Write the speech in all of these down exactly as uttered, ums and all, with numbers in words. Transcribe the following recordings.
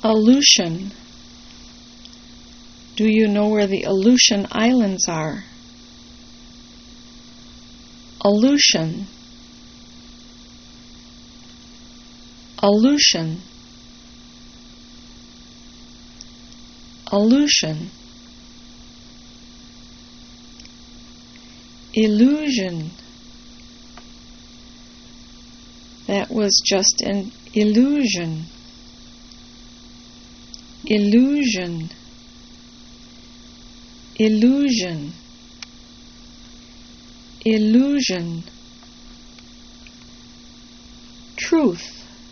Aleutian. Do you know where the Aleutian Islands are? Aleutian. Aleutian. Aleutian. Illusion. That was just an illusion. Illusion. Illusion. Illusion. Truth.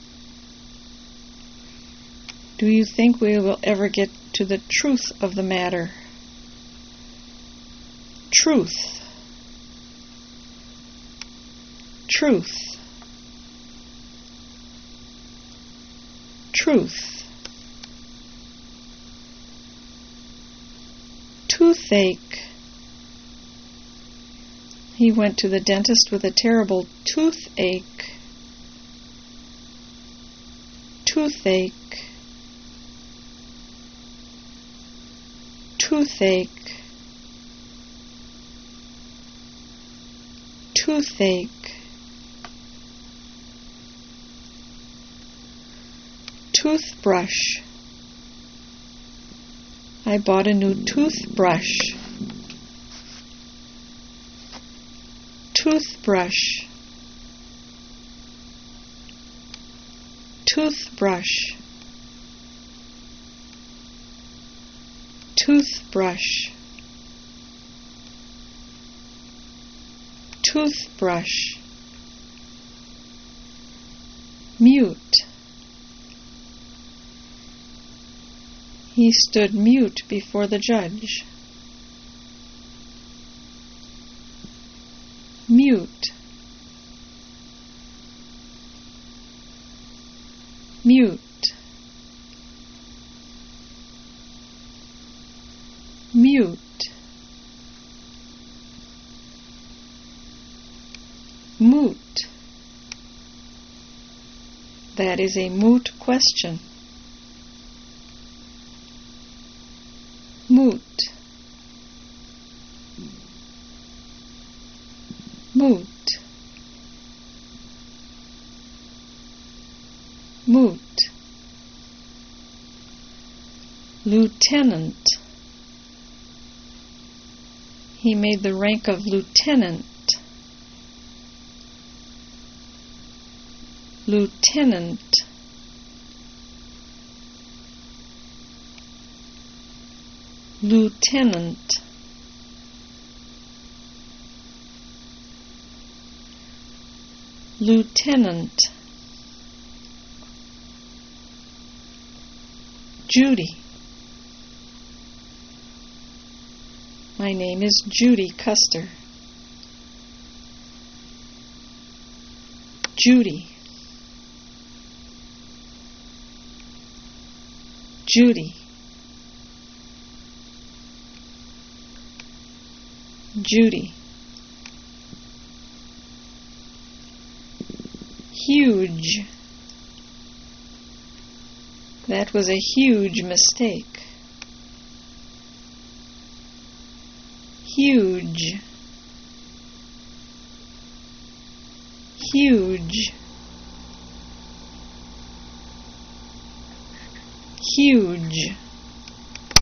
Do you think we will ever get to the truth of the matter? Truth. Truth. Truth. Toothache. He went to the dentist with a terrible toothache. Toothache. Toothache. Toothache. Toothbrush. I bought a new toothbrush. Toothbrush. Toothbrush. Toothbrush. Toothbrush. Mute. He stood mute before the judge. Mute. Mute. Mute. Moot. That is a moot question. Moot. Moot. Moot. Lieutenant. He made the rank of lieutenant. Lieutenant. Lieutenant. Lieutenant. Judy. My name is Judy Custer. Judy. Judy. Judy. Huge. That was a huge mistake. Huge. Huge. Huge.